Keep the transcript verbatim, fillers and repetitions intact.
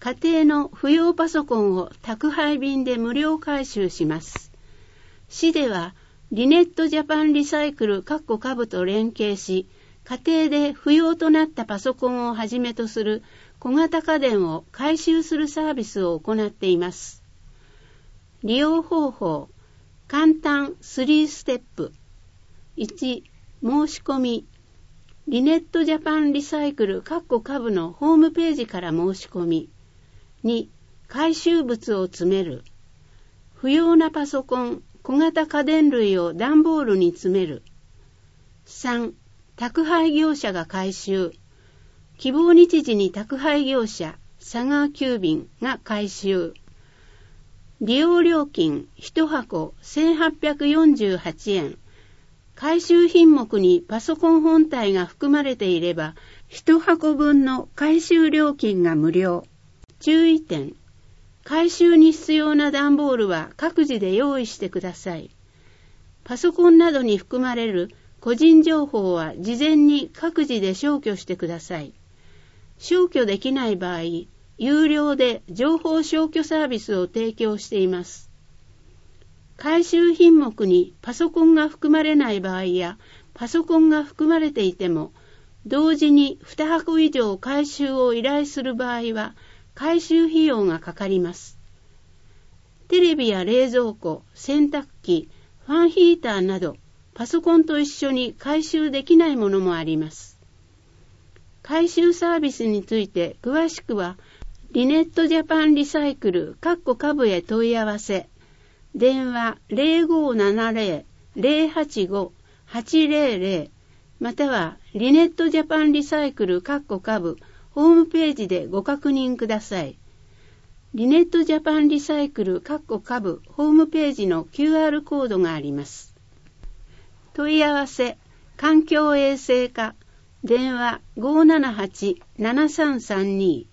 家庭の不要パソコンを宅配便で無料回収します。市ではリネットジャパンリサイクルカブと連携し、家庭で不要となったパソコンをはじめとする小型家電を回収するサービスを行っています。利用方法、簡単さんステップ。いち、申し込み。リネットジャパンリサイクルカブのホームページから申し込み。に、回収物を詰める。不要なパソコン、小型家電類を段ボールに詰める。さん、宅配業者が回収。希望日時に宅配業者、佐川急便が回収。利用料金いちはこせんはっぴゃくよんじゅうはちえん。回収品目にパソコン本体が含まれていれば、いちはこぶんの回収料金が無料。注意点。回収に必要な段ボールは各自で用意してください。パソコンなどに含まれる個人情報は事前に各自で消去してください。消去できない場合、有料で情報消去サービスを提供しています。回収品目にパソコンが含まれない場合や、パソコンが含まれていても、同時ににはこ以上回収を依頼する場合は、回収費用がかかります。テレビや冷蔵庫、洗濯機、ファンヒーターなど、パソコンと一緒に回収できないものもあります。回収サービスについて詳しくは、リネットジャパンリサイクルカブへ問い合わせ。電話 ゼロごーななゼロ ゼロはちご はちゼロゼロ またはリネットジャパンリサイクルカブホームページでご確認ください。リネットジャパンリサイクルカブホームページの キューアール コードがあります。問い合わせ、環境衛生課、電話 ごーななはち ななさんさんに